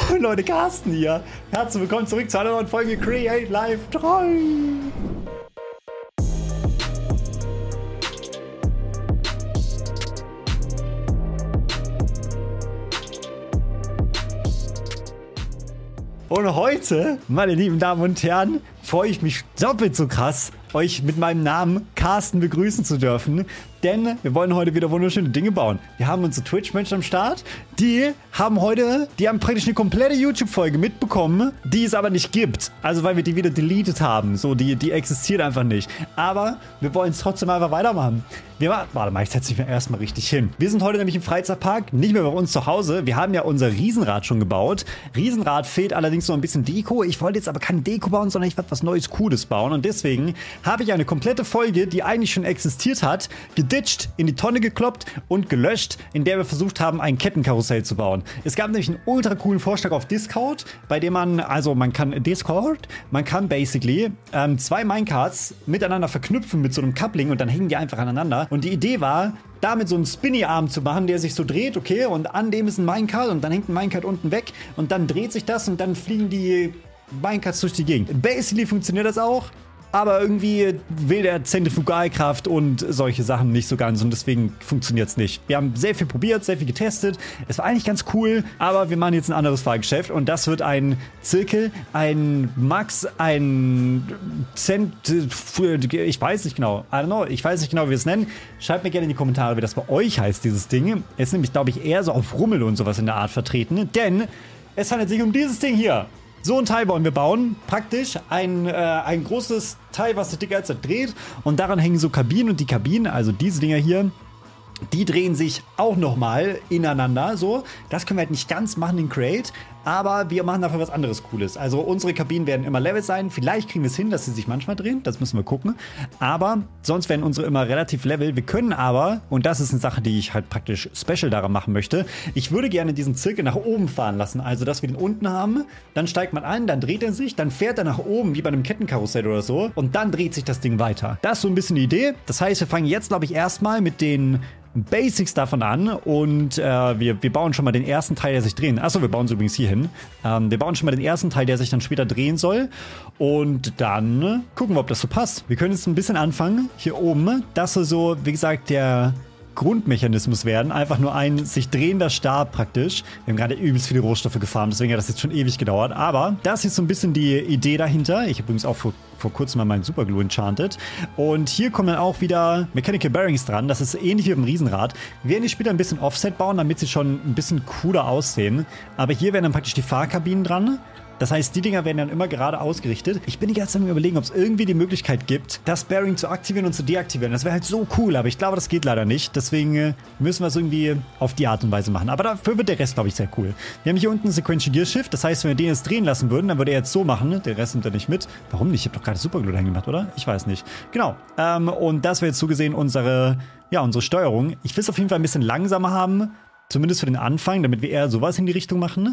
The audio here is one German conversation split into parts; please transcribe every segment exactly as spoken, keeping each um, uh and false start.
Moin Leute, Carsten hier. Herzlich willkommen zurück zu einer neuen Folge Create Live drei. Und heute, meine lieben Damen und Herren, freue ich mich doppelt so krass, euch mit meinem Namen Carsten begrüßen zu dürfen. Denn wir wollen heute wieder wunderschöne Dinge bauen. Wir haben unsere Twitch-Menschen am Start. Die haben heute, die haben praktisch eine komplette YouTube-Folge mitbekommen, die es aber nicht gibt. Also weil wir die wieder deleted haben. So, die, die existiert einfach nicht. Aber wir wollen es trotzdem einfach weitermachen. Wir, warte mal, ich setze mich mir erstmal richtig hin. Wir sind heute nämlich im Freizeitpark, nicht mehr bei uns zu Hause. Wir haben ja unser Riesenrad schon gebaut. Riesenrad fehlt allerdings noch ein bisschen Deko. Ich wollte jetzt aber kein Deko bauen, sondern ich wollte was Neues, Cooles bauen. Und deswegen habe ich eine komplette Folge, die eigentlich schon existiert hat, geditcht, in die Tonne gekloppt und gelöscht, in der wir versucht haben, ein Kettenkarussell zu bauen. Es gab nämlich einen ultra coolen Vorschlag auf Discord, bei dem man, also man kann Discord, man kann basically ähm, zwei Minecarts miteinander verknüpfen mit so einem Coupling und dann hängen die einfach aneinander. Und die Idee war, damit so einen Spinny-Arm zu machen, der sich so dreht, okay, und an dem ist ein Minecart und dann hängt ein Minecart unten weg und dann dreht sich das und dann fliegen die Minecarts durch die Gegend. Basically funktioniert das auch. Aber irgendwie will der Zentrifugalkraft und solche Sachen nicht so ganz und deswegen funktioniert es nicht. Wir haben sehr viel probiert, sehr viel getestet. Es war eigentlich ganz cool, aber wir machen jetzt ein anderes Fahrgeschäft und das wird ein Zirkel, ein Max, ein Zent... Ich weiß nicht genau. I don't know. Ich weiß nicht genau, wie wir es nennen. Schreibt mir gerne in die Kommentare, wie das bei euch heißt, dieses Ding. Es ist nämlich, glaube ich, eher so auf Rummel und sowas in der Art vertreten, denn es handelt sich um dieses Ding hier. So ein Teil wollen wir bauen, praktisch ein, äh, ein großes Teil, was sich die ganze Zeit dreht und daran hängen so Kabinen und die Kabinen, also diese Dinger hier, die drehen sich auch nochmal ineinander, so. Das können wir halt nicht ganz machen in Create, aber wir machen dafür was anderes Cooles. Also unsere Kabinen werden immer Level sein, vielleicht kriegen wir es hin, dass sie sich manchmal drehen, das müssen wir gucken, aber sonst werden unsere immer relativ Level. Wir können aber, und das ist eine Sache, die ich halt praktisch special daran machen möchte, ich würde gerne diesen Zirkel nach oben fahren lassen, also dass wir den unten haben, dann steigt man ein, dann dreht er sich, dann fährt er nach oben, wie bei einem Kettenkarussell oder so, und dann dreht sich das Ding weiter. Das ist so ein bisschen die Idee, das heißt, wir fangen jetzt, glaube ich, erstmal mit den Basics davon an und äh, wir, wir bauen schon mal den ersten Teil, der sich drehen. Achso, wir bauen es übrigens hier hin. Ähm, wir bauen schon mal den ersten Teil, der sich dann später drehen soll und dann gucken wir, ob das so passt. Wir können jetzt ein bisschen anfangen, hier oben. Das soll so, wie gesagt, der Grundmechanismus werden. Einfach nur ein sich drehender Stab praktisch. Wir haben gerade übelst viele Rohstoffe gefarmt, deswegen hat das jetzt schon ewig gedauert. Aber das ist so ein bisschen die Idee dahinter. Ich habe übrigens auch vor, vor kurzem mal meinen Superglue enchanted. Und hier kommen dann auch wieder Mechanical Bearings dran. Das ist ähnlich wie beim Riesenrad. Wir werden die später ein bisschen Offset bauen, damit sie schon ein bisschen cooler aussehen. Aber hier werden dann praktisch die Fahrkabinen dran. Das heißt, die Dinger werden dann immer gerade ausgerichtet. Ich bin die ganze Zeit am Überlegen, ob es irgendwie die Möglichkeit gibt, das Bearing zu aktivieren und zu deaktivieren. Das wäre halt so cool, aber ich glaube, das geht leider nicht. Deswegen äh, müssen wir es irgendwie auf die Art und Weise machen. Aber dafür wird der Rest, glaube ich, sehr cool. Wir haben hier unten ein Sequential Gear Shift. Das heißt, wenn wir den jetzt drehen lassen würden, dann würde er jetzt so machen. Der Rest nimmt er nicht mit. Warum nicht? Ich habe doch gerade Superglue dahin gemacht, oder? Ich weiß nicht. Genau. Ähm, und das wäre jetzt so gesehen unsere, ja, unsere Steuerung. Ich will es auf jeden Fall ein bisschen langsamer haben. Zumindest für den Anfang, damit wir eher sowas in die Richtung machen.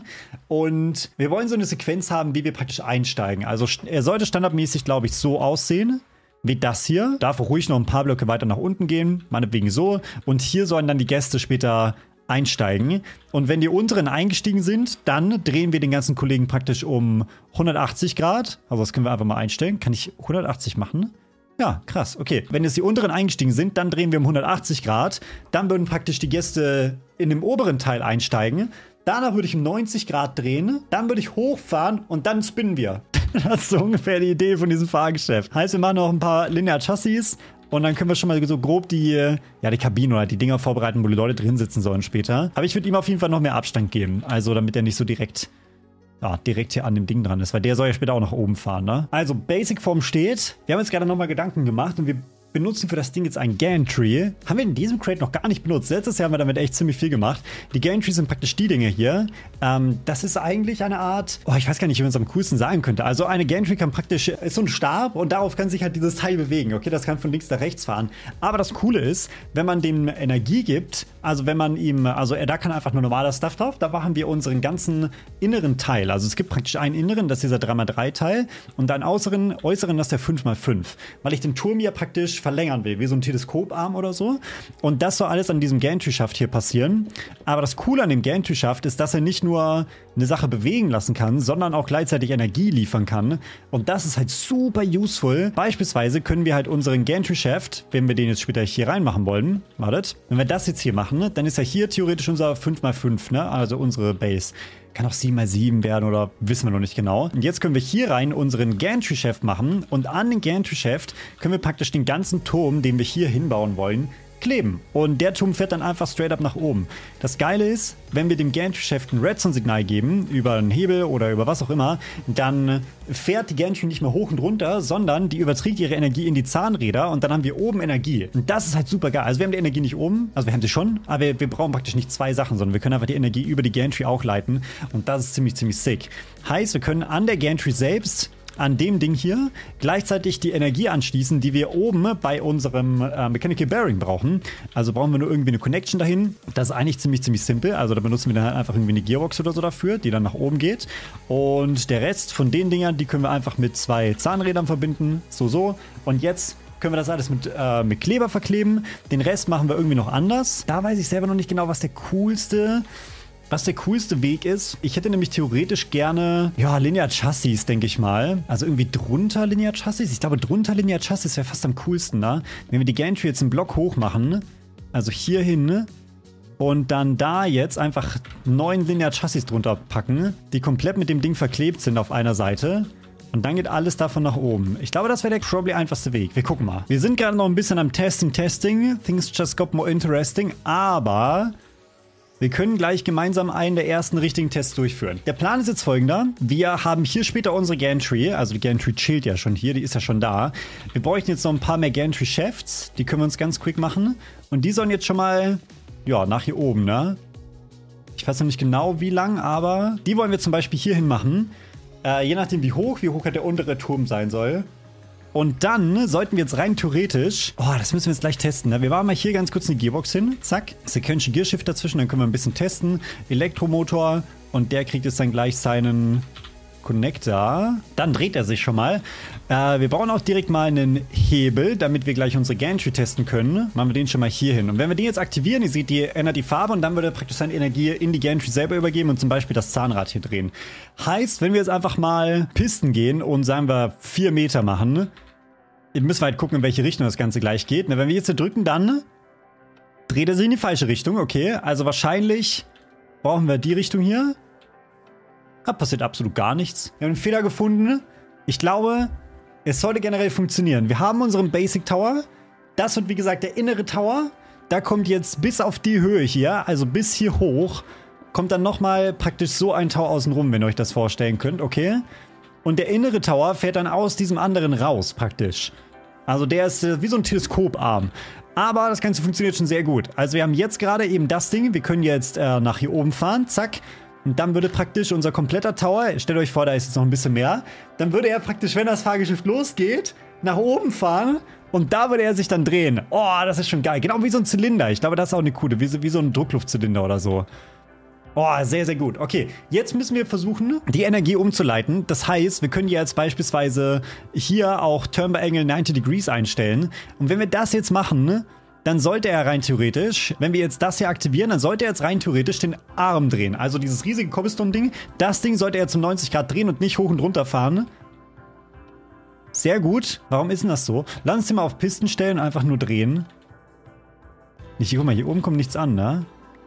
Und wir wollen so eine Sequenz haben, wie wir praktisch einsteigen. Also er sollte standardmäßig, glaube ich, so aussehen, wie das hier. Darf auch ruhig noch ein paar Blöcke weiter nach unten gehen, meinetwegen so. Und hier sollen dann die Gäste später einsteigen. Und wenn die unteren eingestiegen sind, dann drehen wir den ganzen Kollegen praktisch um hundertachtzig Grad. Also das können wir einfach mal einstellen. Kann ich hundertachtzig machen? Ja, krass, okay. Wenn jetzt die unteren eingestiegen sind, dann drehen wir um hundertachtzig Grad. Dann würden praktisch die Gäste in dem oberen Teil einsteigen. Danach würde ich um neunzig Grad drehen. Dann würde ich hochfahren und dann spinnen wir. Das ist so ungefähr die Idee von diesem Fahrgeschäft. Heißt, wir machen noch ein paar Linear Chassis. Und dann können wir schon mal so grob die, ja, die Kabine oder die Dinger vorbereiten, wo die Leute drin sitzen sollen später. Aber ich würde ihm auf jeden Fall noch mehr Abstand geben. Also, damit er nicht so direkt... Ja, direkt hier an dem Ding dran ist, weil der soll ja später auch nach oben fahren, ne? Also, Basic-Form steht. Wir haben uns gerade nochmal Gedanken gemacht und wir benutzen für das Ding jetzt ein Gantry. Haben wir in diesem Crate noch gar nicht benutzt. Letztes Jahr haben wir damit echt ziemlich viel gemacht. Die Gantries sind praktisch die Dinge hier. Ähm, das ist eigentlich eine Art, oh, ich weiß gar nicht, wie man es am coolsten sagen könnte. Also eine Gantry kann praktisch, ist so ein Stab und darauf kann sich halt dieses Teil bewegen. Okay, das kann von links nach rechts fahren. Aber das Coole ist, wenn man dem Energie gibt, also wenn man ihm, also er da kann einfach nur normaler Stuff drauf, da machen wir unseren ganzen inneren Teil. Also es gibt praktisch einen inneren, das ist dieser drei mal drei Teil und einen äußeren, äußeren, das ist der fünf mal fünf. Weil ich den Turm hier praktisch theoretisch verlängern will, wie so ein Teleskoparm oder so. Und das soll alles an diesem Gantry-Schaft hier passieren. Aber das Coole an dem Gantry-Schaft ist, dass er nicht nur eine Sache bewegen lassen kann, sondern auch gleichzeitig Energie liefern kann. Und das ist halt super useful. Beispielsweise können wir halt unseren Gantry-Shaft, wenn wir den jetzt später hier reinmachen wollen, wartet, wenn wir das jetzt hier machen, dann ist ja hier theoretisch unser fünf mal fünf, ne? Also unsere Base. Kann auch sieben mal sieben werden oder wissen wir noch nicht genau. Und jetzt können wir hier rein unseren Gantry-Shaft machen und an den Gantry-Shaft können wir praktisch den ganzen Turm, den wir hier hinbauen wollen, kleben. Und der Turm fährt dann einfach straight up nach oben. Das Geile ist, wenn wir dem Gantry-Shaft ein Redstone-Signal geben, über einen Hebel oder über was auch immer, dann fährt die Gantry nicht mehr hoch und runter, sondern die überträgt ihre Energie in die Zahnräder und dann haben wir oben Energie. Und das ist halt super geil. Also wir haben die Energie nicht oben, also wir haben sie schon, aber wir, wir brauchen praktisch nicht zwei Sachen, sondern wir können einfach die Energie über die Gantry auch leiten und das ist ziemlich, ziemlich sick. Heißt, wir können an der Gantry selbst an dem Ding hier gleichzeitig die Energie anschließen, die wir oben bei unserem äh, Mechanical Bearing brauchen. Also brauchen wir nur irgendwie eine Connection dahin. Das ist eigentlich ziemlich, ziemlich simpel. Also da benutzen wir dann halt einfach irgendwie eine Gearbox oder so dafür, die dann nach oben geht. Und der Rest von den Dingern, die können wir einfach mit zwei Zahnrädern verbinden. So, so. Und jetzt können wir das alles mit, äh, mit Kleber verkleben. Den Rest machen wir irgendwie noch anders. Da weiß ich selber noch nicht genau, was der coolste... Was der coolste Weg ist, ich hätte nämlich theoretisch gerne, ja, Linear Chassis, denke ich mal. Also irgendwie drunter Linear Chassis. Ich glaube, drunter Linear Chassis wäre fast am coolsten, ne? Wenn wir die Gantry jetzt einen Block hoch machen, also hier hin, und dann da jetzt einfach neun Linear Chassis drunter packen, die komplett mit dem Ding verklebt sind auf einer Seite. Und dann geht alles davon nach oben. Ich glaube, das wäre der probably einfachste Weg. Wir gucken mal. Wir sind gerade noch ein bisschen am Testing, Testing. Things just got more interesting. Aber... wir können gleich gemeinsam einen der ersten richtigen Tests durchführen. Der Plan ist jetzt folgender. Wir haben hier später unsere Gantry. Also die Gantry chillt ja schon hier, die ist ja schon da. Wir bräuchten jetzt noch ein paar mehr Gantry Shafts. Die können wir uns ganz quick machen. Und die sollen jetzt schon mal, ja, nach hier oben, ne? Ich weiß noch nicht genau wie lang, aber die wollen wir zum Beispiel hier hin machen. Äh, je nachdem wie hoch, wie hoch halt der untere Turm sein soll. Und dann sollten wir jetzt rein theoretisch... oh, das müssen wir jetzt gleich testen. Ne? Wir machen mal hier ganz kurz eine Gearbox hin. Zack. Sequential Gearshift dazwischen. Dann können wir ein bisschen testen. Elektromotor. Und der kriegt jetzt dann gleich seinen Connector. Dann dreht er sich schon mal. Äh, wir brauchen auch direkt mal einen Hebel, damit wir gleich unsere Gantry testen können. Machen wir den schon mal hier hin. Und wenn wir den jetzt aktivieren, ihr seht, die ändert die Farbe und dann würde er praktisch seine Energie in die Gantry selber übergeben und zum Beispiel das Zahnrad hier drehen. Heißt, wenn wir jetzt einfach mal Pisten gehen und sagen wir vier Meter machen, müssen wir halt gucken, in welche Richtung das Ganze gleich geht. Wenn wir jetzt hier drücken, dann dreht er sich in die falsche Richtung. Okay, also wahrscheinlich brauchen wir die Richtung hier. Da passiert absolut gar nichts. Wir haben einen Fehler gefunden. Ich glaube, es sollte generell funktionieren. Wir haben unseren Basic Tower. Das wird, wie gesagt, der innere Tower. Da kommt jetzt bis auf die Höhe hier, also bis hier hoch, kommt dann nochmal praktisch so ein Tower außenrum, wenn ihr euch das vorstellen könnt. Okay. Und der innere Tower fährt dann aus diesem anderen raus, praktisch. Also der ist äh, wie so ein Teleskoparm. Aber das Ganze funktioniert schon sehr gut. Also wir haben jetzt gerade eben das Ding. Wir können jetzt äh, nach hier oben fahren. Zack. Und dann würde praktisch unser kompletter Tower, stellt euch vor, da ist jetzt noch ein bisschen mehr. Dann würde er praktisch, wenn das Fahrgeschäft losgeht, nach oben fahren. Und da würde er sich dann drehen. Oh, das ist schon geil. Genau wie so ein Zylinder. Ich glaube, das ist auch eine coole. Wie so, wie so ein Druckluftzylinder oder so. Oh, sehr, sehr gut. Okay, jetzt müssen wir versuchen, die Energie umzuleiten. Das heißt, wir können jetzt beispielsweise hier auch Turn by Angle neunzig Degrees einstellen. Und wenn wir das jetzt machen, dann sollte er rein theoretisch, wenn wir jetzt das hier aktivieren, dann sollte er jetzt rein theoretisch den Arm drehen. Also dieses riesige Cobblestone-Ding, das Ding sollte er zum neunzig Grad drehen und nicht hoch und runter fahren. Sehr gut. Warum ist denn das so? Lass uns den mal auf Pisten stellen und einfach nur drehen. Nicht, guck mal, hier oben kommt nichts an, ne?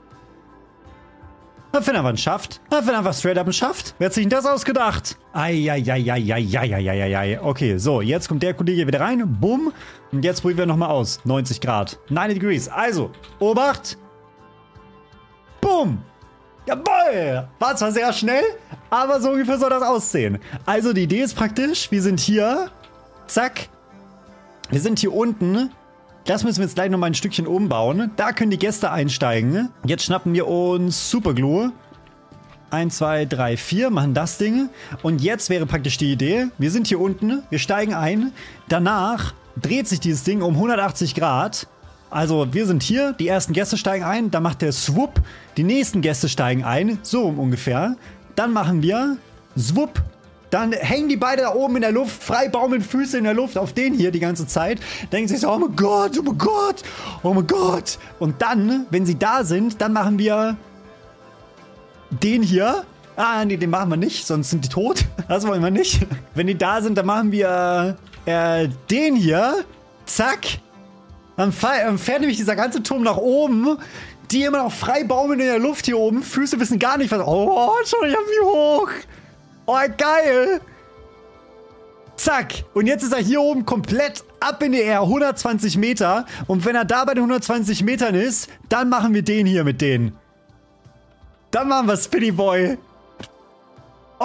Er findet einfach einen Schaft. Er findet einfach straight up einen Schaft. Wer hat sich denn das ausgedacht? Eieieiei. Okay, so, jetzt kommt der Kollege wieder rein. Bumm. Und jetzt probieren wir nochmal aus. neunzig Grad. neunzig Degrees. Also, Obacht. Bumm. Jawoll. War zwar sehr schnell, aber so ungefähr soll das aussehen. Also, die Idee ist praktisch, wir sind hier. Zack. Wir sind hier unten. Das müssen wir jetzt gleich nochmal ein Stückchen umbauen. Da können die Gäste einsteigen. Jetzt schnappen wir uns Superglue. eins, zwei, drei, vier, machen das Ding. Und jetzt wäre praktisch die Idee, wir sind hier unten, wir steigen ein. Danach dreht sich dieses Ding um hundertachtzig Grad. Also wir sind hier, die ersten Gäste steigen ein, dann macht der Swoop, die nächsten Gäste steigen ein, so um ungefähr. Dann machen wir Swoop Dann hängen die beide da oben in der Luft, frei baumeln Füße in der Luft auf den hier die ganze Zeit. Denken sich so, oh mein Gott, oh mein Gott, oh mein Gott. Und dann, wenn sie da sind, dann machen wir den hier. Ah, nee, den machen wir nicht, sonst sind die tot. Das wollen wir nicht. Wenn die da sind, dann machen wir äh, den hier. Zack. Dann fährt nämlich dieser ganze Turm nach oben. Die immer noch frei baumeln in der Luft hier oben. Füße wissen gar nicht, was... Oh, schau ich wie hoch. Oh, geil. Zack. Und jetzt ist er hier oben komplett ab in die Air. hundertzwanzig Meter. Und wenn er da bei den hundertzwanzig Metern ist, dann machen wir den hier mit denen. Dann machen wir Spinny Boy. Oh,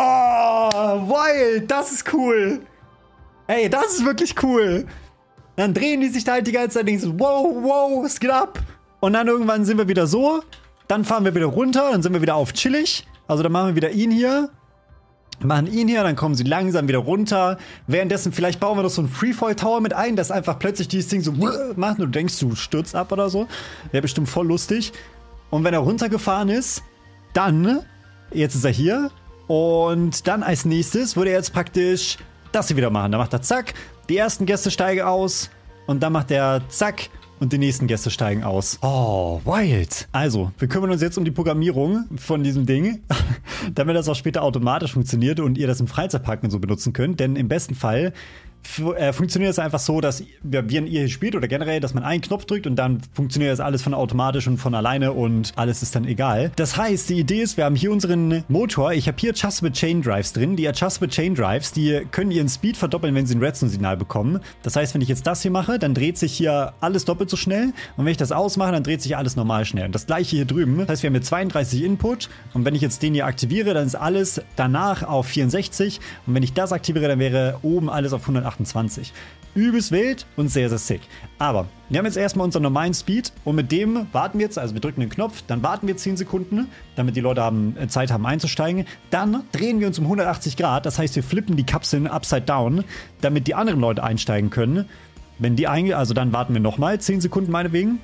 wild. Das ist cool. Ey, das ist wirklich cool. Dann drehen die sich da halt die ganze Zeit und denken so, wow, wow, was geht ab? Und dann irgendwann sind wir wieder so. Dann fahren wir wieder runter. Dann sind wir wieder auf chillig. Also dann machen wir wieder ihn hier. Machen ihn hier, dann kommen sie langsam wieder runter. Währenddessen, vielleicht bauen wir noch so einen Freefall-Tower mit ein, dass einfach plötzlich dieses Ding so macht und du denkst, du stürzt ab oder so. Wäre bestimmt voll lustig. Und wenn er runtergefahren ist, dann, jetzt ist er hier. Und dann als nächstes würde er jetzt praktisch das hier wieder machen. Dann macht er zack, die ersten Gäste steigen aus. Und dann macht er zack. Und die nächsten Gäste steigen aus. Oh, wild. Also, wir kümmern uns jetzt um die Programmierung von diesem Ding, damit das auch später automatisch funktioniert und ihr das im Freizeitpark und so benutzen könnt. Denn im besten Fall äh, funktioniert es einfach so, dass wir, wenn ihr hier spielt oder generell, dass man einen Knopf drückt und dann funktioniert das alles von automatisch und von alleine und alles ist dann egal. Das heißt, die Idee ist, wir haben hier unseren Motor. Ich habe hier Adjustable Chain Drives drin. Die Adjustable Chain Drives, die können ihren Speed verdoppeln, wenn sie ein Redstone-Signal bekommen. Das heißt, wenn ich jetzt das hier mache, dann dreht sich hier alles doppelt so schnell. Und wenn ich das ausmache, dann dreht sich alles normal schnell. Und das gleiche hier drüben. Das heißt, wir haben hier zweiunddreißig Input. Und wenn ich jetzt den hier aktiviere, dann ist alles danach auf vierundsechzig. Und wenn ich das aktiviere, dann wäre oben alles auf hundertachtundzwanzig. Übelst wild und sehr, sehr sick. Aber wir haben jetzt erstmal unseren normalen Speed und mit dem warten wir jetzt, also wir drücken den Knopf, dann warten wir zehn Sekunden, damit die Leute haben, äh, Zeit haben einzusteigen. Dann drehen wir uns um hundertachtzig Grad, das heißt, wir flippen die Kapseln upside down, damit die anderen Leute einsteigen können. Wenn die einge... Also dann warten wir nochmal zehn Sekunden meinetwegen.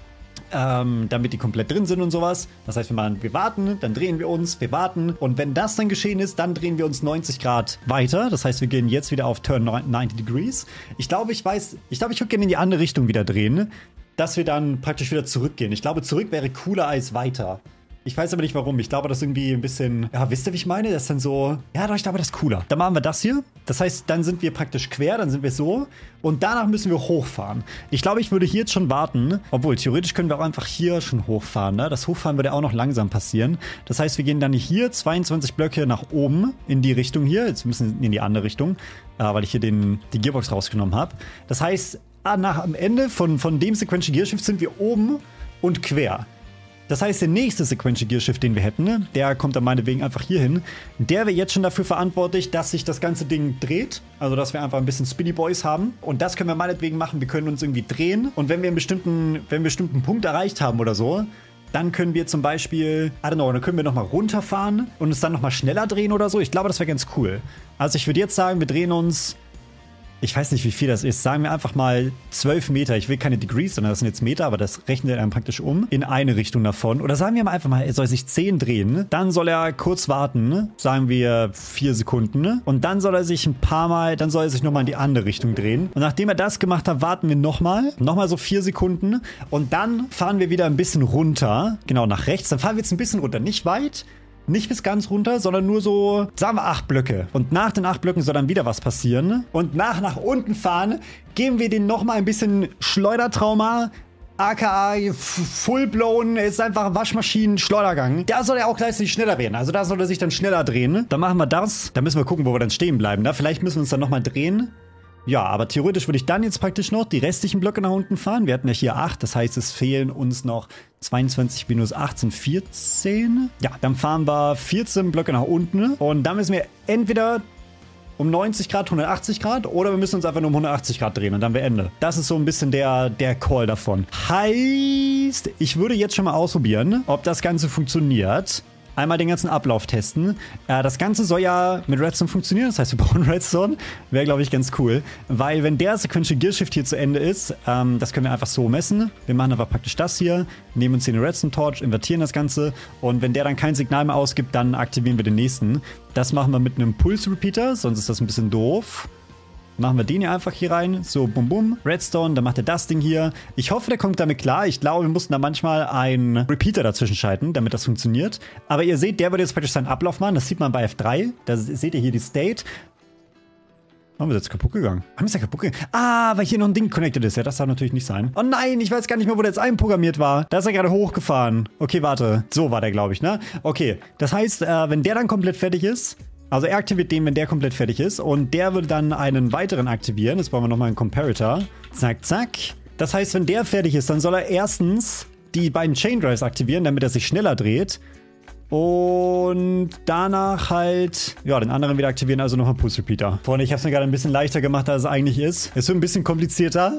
Ähm, damit die komplett drin sind und sowas. Das heißt, wir machen, wir warten, dann drehen wir uns, wir warten. Und wenn das dann geschehen ist, dann drehen wir uns neunzig Grad weiter. Das heißt, wir gehen jetzt wieder auf Turn neunzig Degrees. Ich glaube, ich weiß, ich glaube, ich würde gerne in die andere Richtung wieder drehen, dass wir dann praktisch wieder zurückgehen. Ich glaube, zurück wäre cooler als weiter. Ich weiß aber nicht warum. Ich glaube, das ist irgendwie ein bisschen... Ja, wisst ihr, wie ich meine? Das ist dann so... Ja, doch, ich glaube, das ist cooler. Dann machen wir das hier. Das heißt, dann sind wir praktisch quer, dann sind wir so. Und danach müssen wir hochfahren. Ich glaube, ich würde hier jetzt schon warten. Obwohl, theoretisch können wir auch einfach hier schon hochfahren. Ne? Das Hochfahren würde auch noch langsam passieren. Das heißt, wir gehen dann hier zweiundzwanzig Blöcke nach oben in die Richtung hier. Jetzt müssen wir in die andere Richtung, äh, weil ich hier den, die Gearbox rausgenommen habe. Das heißt, nach, am Ende von, von dem Sequential Gear Shift sind wir oben und quer. Das heißt, der nächste Sequential Gear Shift, den wir hätten, der kommt dann meinetwegen einfach hier hin. Der wäre jetzt schon dafür verantwortlich, dass sich das ganze Ding dreht. Also, dass wir einfach ein bisschen Spinny Boys haben. Und das können wir meinetwegen machen. Wir können uns irgendwie drehen. Und wenn wir einen bestimmten, wenn wir einen bestimmten Punkt erreicht haben oder so, dann können wir zum Beispiel, I don't know, dann können wir nochmal runterfahren und uns dann nochmal schneller drehen oder so. Ich glaube, das wäre ganz cool. Also, ich würde jetzt sagen, wir drehen uns... Ich weiß nicht, wie viel das ist. Sagen wir einfach mal zwölf Meter. Ich will keine Degrees, sondern das sind jetzt Meter, aber das rechnet er dann praktisch um. In eine Richtung davon. Oder sagen wir mal einfach mal, er soll sich zehn drehen. Dann soll er kurz warten. Sagen wir vier Sekunden. Und dann soll er sich ein paar Mal, dann soll er sich nochmal in die andere Richtung drehen. Und nachdem er das gemacht hat, warten wir nochmal. Nochmal so vier Sekunden. Und dann fahren wir wieder ein bisschen runter. Genau, nach rechts. Dann fahren wir jetzt ein bisschen runter. Nicht weit. Nicht bis ganz runter, sondern nur so, sagen wir, acht Blöcke. Und nach den acht Blöcken soll dann wieder was passieren. Und nach nach unten fahren, geben wir den nochmal ein bisschen Schleudertrauma. aka full-blown, ist einfach Waschmaschinen-Schleudergang. Da soll er auch gleichzeitig schneller werden. Also da soll er sich dann schneller drehen. Dann machen wir das. Da müssen wir gucken, wo wir dann stehen bleiben. Ne? Vielleicht müssen wir uns dann nochmal drehen. Ja, aber theoretisch würde ich dann jetzt praktisch noch die restlichen Blöcke nach unten fahren. Wir hatten ja hier acht, das heißt, es fehlen uns noch zweiundzwanzig minus acht sind vierzehn. Ja, dann fahren wir vierzehn Blöcke nach unten. Und dann müssen wir entweder um neunzig Grad, hundertachtzig Grad oder wir müssen uns einfach nur um hundertachtzig Grad drehen und dann wäre Ende. Das ist so ein bisschen der, der Call davon. Heißt, ich würde jetzt schon mal ausprobieren, ob das Ganze funktioniert. einmal den ganzen Ablauf testen. Äh, das Ganze soll ja mit Redstone funktionieren, das heißt, wir brauchen Redstone. Wäre, glaube ich, ganz cool. Weil wenn der Sequential Gear Shift hier zu Ende ist, ähm, das können wir einfach so messen. Wir machen aber praktisch das hier, nehmen uns hier eine Redstone Torch, invertieren das Ganze und wenn der dann kein Signal mehr ausgibt, dann aktivieren wir den nächsten. Das machen wir mit einem Pulse Repeater, sonst ist das ein bisschen doof. Machen wir den hier einfach hier rein. So, bum bum. Redstone, dann macht er das Ding hier. Ich hoffe, der kommt damit klar. Ich glaube, wir mussten da manchmal einen Repeater dazwischen schalten, damit das funktioniert. Aber ihr seht, der wird jetzt praktisch seinen Ablauf machen. Das sieht man bei F drei. Da seht ihr hier die State. Haben wir jetzt kaputt gegangen? Haben wir es ja kaputt gegangen? Ah, weil hier noch ein Ding connected ist. Ja, das darf natürlich nicht sein. Oh nein, ich weiß gar nicht mehr, wo der jetzt einprogrammiert war. Da ist er gerade hochgefahren. Okay, warte. So war der, glaube ich, ne? Okay, das heißt, äh, wenn der dann komplett fertig ist, also er aktiviert den, wenn der komplett fertig ist. Und der würde dann einen weiteren aktivieren. Jetzt brauchen wir nochmal einen Comparator. Zack, zack. Das heißt, wenn der fertig ist, dann soll er erstens die beiden Chain Drives aktivieren, damit er sich schneller dreht. Und danach halt, ja, den anderen wieder aktivieren, also nochmal Pulse Repeater. Freunde, ich habe es mir gerade ein bisschen leichter gemacht, als es eigentlich ist. Es wird ein bisschen komplizierter.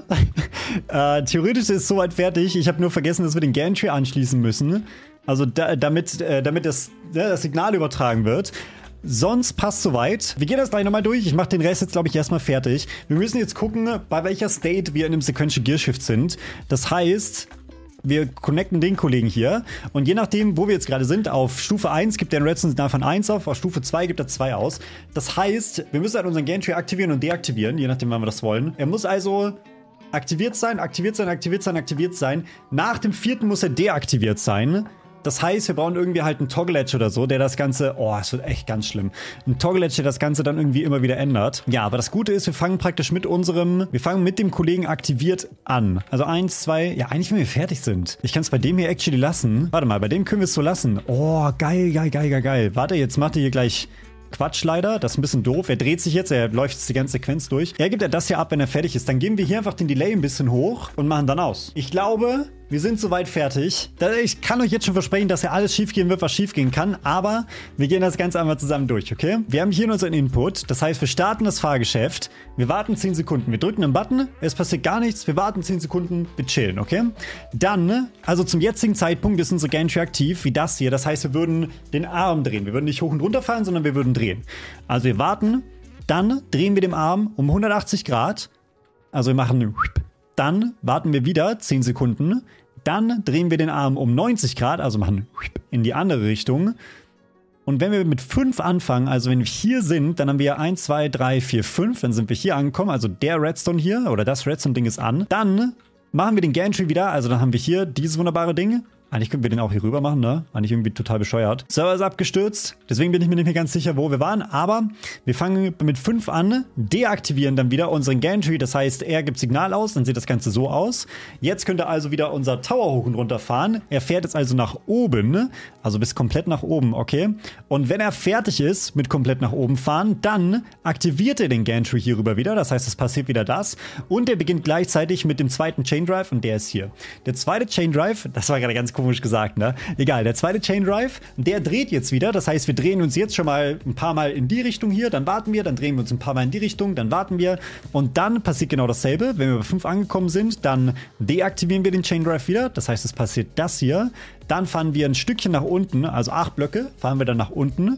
äh, theoretisch ist es soweit fertig. Ich habe nur vergessen, dass wir den Gantry anschließen müssen. Also da, damit, äh, damit das, ja, das Signal übertragen wird. Sonst passt soweit. Wir gehen das gleich nochmal durch. Ich mache den Rest jetzt, glaube ich, erstmal fertig. Wir müssen jetzt gucken, bei welcher State wir in dem Sequential Gear Shift sind. Das heißt, wir connecten den Kollegen hier. Und je nachdem, wo wir jetzt gerade sind, auf Stufe eins gibt der ein Redstone-Signal von eins auf, auf Stufe zwei gibt er zwei aus. Das heißt, wir müssen halt unseren Gantry aktivieren und deaktivieren, je nachdem, wann wir das wollen. Er muss also aktiviert sein, aktiviert sein, aktiviert sein, aktiviert sein. Nach dem vierten muss er deaktiviert sein. Das heißt, wir brauchen irgendwie halt einen Toggle-Edge oder so, der das Ganze, oh, es wird echt ganz schlimm. Ein Toggle-Edge, der das Ganze dann irgendwie immer wieder ändert. Ja, aber das Gute ist, wir fangen praktisch mit unserem, wir fangen mit dem Kollegen aktiviert an. Also eins, zwei, ja, eigentlich, wenn wir fertig sind. Ich kann es bei dem hier actually lassen. Warte mal, bei dem können wir es so lassen. Oh, geil, geil, geil, geil, geil. Warte, jetzt macht er hier gleich Quatsch leider, das ist ein bisschen doof. Er dreht sich jetzt, er läuft jetzt die ganze Sequenz durch. Er gibt ja das hier ab, wenn er fertig ist. Dann geben wir hier einfach den Delay ein bisschen hoch und machen dann aus. Ich glaube, wir sind soweit fertig. Ich kann euch jetzt schon versprechen, dass ja alles schief gehen wird, was schief gehen kann. Aber wir gehen das Ganze einmal zusammen durch, okay? Wir haben hier unseren Input. Das heißt, wir starten das Fahrgeschäft. Wir warten zehn Sekunden. Wir drücken einen Button. Es passiert gar nichts. Wir warten zehn Sekunden. Wir chillen, okay? Dann, also zum jetzigen Zeitpunkt ist unsere Gantry aktiv, wie das hier. Das heißt, wir würden den Arm drehen. Wir würden nicht hoch und runter fahren, sondern wir würden drehen. Also wir warten. Dann drehen wir den Arm um hundertachtzig Grad. Also wir machen... Dann warten wir wieder zehn Sekunden. Dann drehen wir den Arm um neunzig Grad, also machen in die andere Richtung. Und wenn wir mit fünf anfangen, also wenn wir hier sind, dann haben wir eins, zwei, drei, vier, fünf. Dann sind wir hier angekommen, also der Redstone hier oder das Redstone-Ding ist an. Dann machen wir den Gantry wieder, also dann haben wir hier dieses wunderbare Ding. Eigentlich könnten wir den auch hier rüber machen, ne? Eigentlich irgendwie total bescheuert. Server ist abgestürzt, deswegen bin ich mir nicht mehr ganz sicher, wo wir waren. Aber wir fangen mit fünf an, deaktivieren dann wieder unseren Gantry. Das heißt, er gibt Signal aus, dann sieht das Ganze so aus. Jetzt könnte also wieder unser Tower hoch und runter fahren. Er fährt jetzt also nach oben, also bis komplett nach oben, okay? Und wenn er fertig ist mit komplett nach oben fahren, dann aktiviert er den Gantry hier rüber wieder. Das heißt, es passiert wieder das. Und er beginnt gleichzeitig mit dem zweiten Chain Drive und der ist hier. Der zweite Chain Drive, das war gerade ganz komisch gesagt, ne? Egal, der zweite Chain Drive, der dreht jetzt wieder. Das heißt, wir drehen uns jetzt schon mal ein paar Mal in die Richtung hier, dann warten wir, dann drehen wir uns ein paar Mal in die Richtung, dann warten wir und dann passiert genau dasselbe. Wenn wir bei fünf angekommen sind, dann deaktivieren wir den Chain Drive wieder. Das heißt, es passiert das hier. Dann fahren wir ein Stückchen nach unten, also acht Blöcke, fahren wir dann nach unten.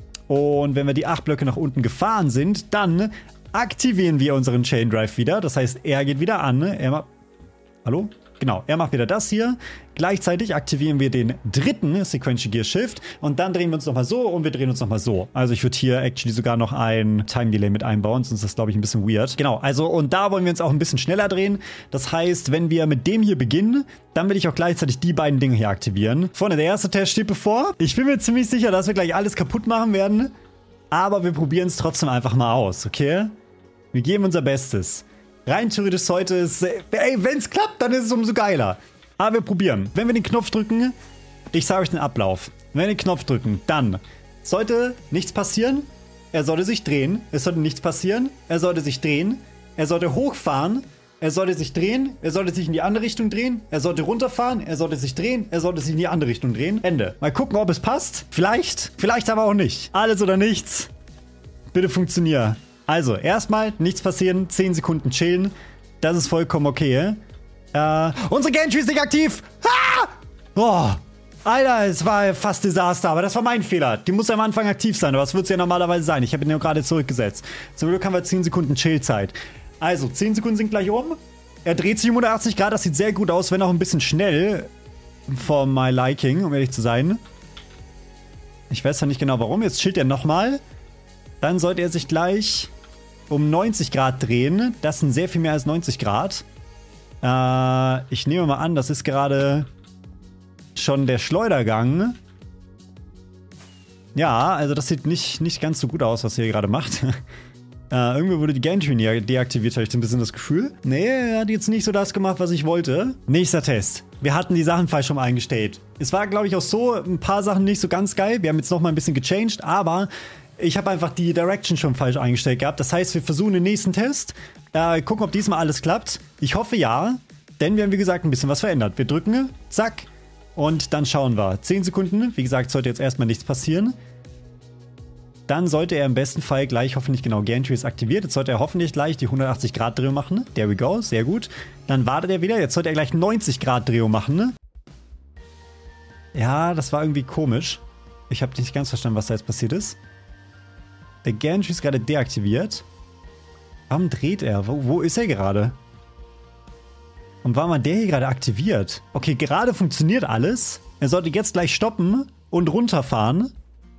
Und wenn wir die acht Blöcke nach unten gefahren sind, dann aktivieren wir unseren Chain Drive wieder. Das heißt, er geht wieder an. Er macht... Hallo? Genau, er macht wieder das hier. Gleichzeitig aktivieren wir den dritten Sequential Gear Shift und dann drehen wir uns nochmal so und wir drehen uns nochmal so. Also ich würde hier actually sogar noch ein Time Delay mit einbauen, sonst ist das, glaube ich, ein bisschen weird. Genau, also und da wollen wir uns auch ein bisschen schneller drehen. Das heißt, wenn wir mit dem hier beginnen, dann will ich auch gleichzeitig die beiden Dinge hier aktivieren. Freunde, der erste Test steht bevor. Ich bin mir ziemlich sicher, dass wir gleich alles kaputt machen werden, aber wir probieren es trotzdem einfach mal aus, okay? Wir geben unser Bestes. Rein theoretisch heute ist, ey, wenn es klappt, dann ist es umso geiler. Aber wir probieren. Wenn wir den Knopf drücken, ich sage euch den Ablauf. Wenn wir den Knopf drücken, dann sollte nichts passieren. Er sollte sich drehen. Es sollte nichts passieren. Er sollte sich drehen. Er sollte hochfahren. Er sollte sich drehen. Er sollte sich in die andere Richtung drehen. Er sollte runterfahren. Er sollte sich drehen. Er sollte sich in die andere Richtung drehen. Ende. Mal gucken, ob es passt. Vielleicht. Vielleicht aber auch nicht. Alles oder nichts. Bitte funktioniert. Also, erstmal nichts passieren, zehn Sekunden chillen. Das ist vollkommen okay. Äh, unsere Gantry ist nicht aktiv! Ah! Oh, Alter, es war fast Desaster, aber das war mein Fehler. Die muss am Anfang aktiv sein, aber das wird sie ja normalerweise sein. Ich habe ihn ja gerade zurückgesetzt. Zum Glück haben wir zehn Sekunden Chillzeit. Also, zehn Sekunden sind gleich um. Er dreht sich um hundertachtzig Grad, das sieht sehr gut aus, wenn auch ein bisschen schnell. For my liking, um ehrlich zu sein. Ich weiß ja nicht genau warum. Jetzt chillt er nochmal. Dann sollte er sich gleich um neunzig Grad drehen. Das sind sehr viel mehr als neunzig Grad. Äh, ich nehme mal an, das ist gerade schon der Schleudergang. Ja, also das sieht nicht, nicht ganz so gut aus, was er hier gerade macht. äh, irgendwie wurde die Gantry deaktiviert, habe ich ein bisschen das Gefühl. Nee, er hat jetzt nicht so das gemacht, was ich wollte. Nächster Test. Wir hatten die Sachen falsch rum eingestellt. Es war, glaube ich, auch so ein paar Sachen nicht so ganz geil. Wir haben jetzt noch mal ein bisschen gechanged, aber ich habe einfach die Direction schon falsch eingestellt gehabt. Das heißt, wir versuchen den nächsten Test. Äh, gucken, ob diesmal alles klappt. Ich hoffe ja, denn wir haben, wie gesagt, ein bisschen was verändert. Wir drücken, zack, und dann schauen wir. zehn Sekunden, wie gesagt, sollte jetzt erstmal nichts passieren. Dann sollte er im besten Fall gleich, hoffentlich genau, Gantry ist aktiviert. Jetzt sollte er hoffentlich gleich die hundertachtzig Grad Drehung machen. There we go, sehr gut. Dann wartet er wieder. Jetzt sollte er gleich neunzig Grad Drehung machen. Ja, das war irgendwie komisch. Ich habe nicht ganz verstanden, was da jetzt passiert ist. Der Gantry ist gerade deaktiviert. Warum dreht er? Wo, wo ist er gerade? Und warum hat der hier gerade aktiviert? Okay, gerade funktioniert alles. Er sollte jetzt gleich stoppen und runterfahren.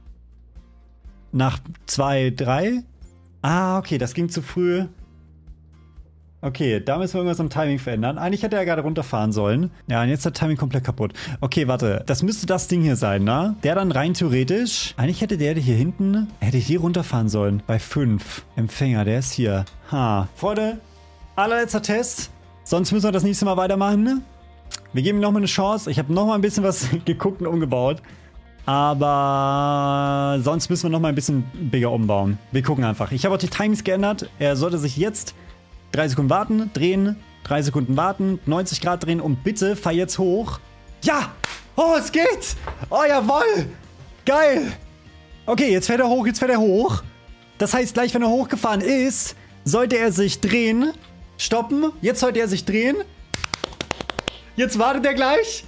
Nach zwei, drei. Ah, okay, das ging zu früh. Okay, da müssen wir irgendwas am Timing verändern. Eigentlich hätte er gerade runterfahren sollen. Ja, und jetzt ist das Timing komplett kaputt. Okay, warte. Das müsste das Ding hier sein, ne? Der dann rein theoretisch. Eigentlich hätte der hier hinten. Hätte hier runterfahren sollen. Bei fünf. Empfänger, der ist hier. Ha. Freunde, allerletzter Test. Sonst müssen wir das nächste Mal weitermachen. Wir geben ihm nochmal eine Chance. Ich habe nochmal ein bisschen was geguckt und umgebaut. Aber sonst müssen wir noch mal ein bisschen bigger umbauen. Wir gucken einfach. Ich habe auch die Times geändert. Er sollte sich jetzt drei Sekunden warten, drehen, drei Sekunden warten, neunzig Grad drehen und bitte fahr jetzt hoch. Ja! Oh, es geht! Oh, jawoll! Geil! Okay, jetzt fährt er hoch, jetzt fährt er hoch. Das heißt, gleich wenn er hochgefahren ist, sollte er sich drehen, stoppen. Jetzt sollte er sich drehen. Jetzt wartet er gleich.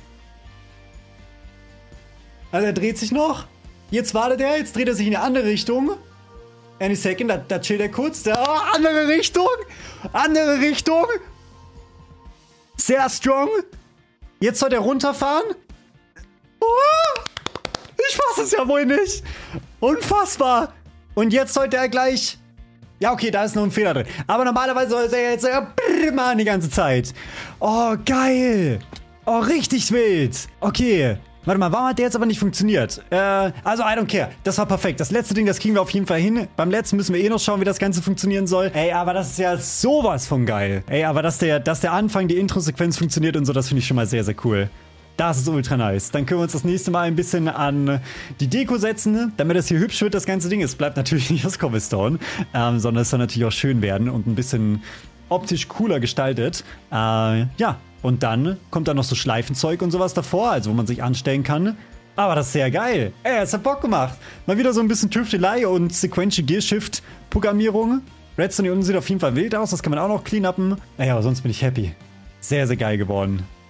Also er dreht sich noch. Jetzt wartet er. Jetzt dreht er sich in eine andere Richtung. Any second. Da, da chillt er kurz. Da, oh, andere Richtung. Andere Richtung. Sehr strong. Jetzt soll er runterfahren. Oh, ich fasse es ja wohl nicht. Unfassbar. Und jetzt sollte er gleich... Ja, okay, da ist noch ein Fehler drin. Aber normalerweise soll er jetzt äh, machen die ganze Zeit. Oh, geil. Oh, richtig wild. Okay. Warte mal, warum hat der jetzt aber nicht funktioniert? Äh, also, I don't care. Das war perfekt. Das letzte Ding, das kriegen wir auf jeden Fall hin. Beim letzten müssen wir eh noch schauen, wie das Ganze funktionieren soll. Ey, aber das ist ja sowas von geil. Ey, aber dass der, dass der Anfang, die Intro-Sequenz funktioniert und so, das finde ich schon mal sehr, sehr cool. Das ist ultra nice. Dann können wir uns das nächste Mal ein bisschen an die Deko setzen, damit das hier hübsch wird, das ganze Ding. Es bleibt natürlich nicht aus Cobblestone, ähm, sondern es soll natürlich auch schön werden und ein bisschen optisch cooler gestaltet. Äh, ja. Und dann kommt da noch so Schleifenzeug und sowas davor, also wo man sich anstellen kann. Aber das ist sehr geil. Ey, es hat Bock gemacht. Mal wieder so ein bisschen Tüftelei und Sequential Gear Shift Programmierung. Redstone hier unten sieht auf jeden Fall wild aus, das kann man auch noch clean upen. Ey, aber sonst bin ich happy. Sehr, sehr geil geworden.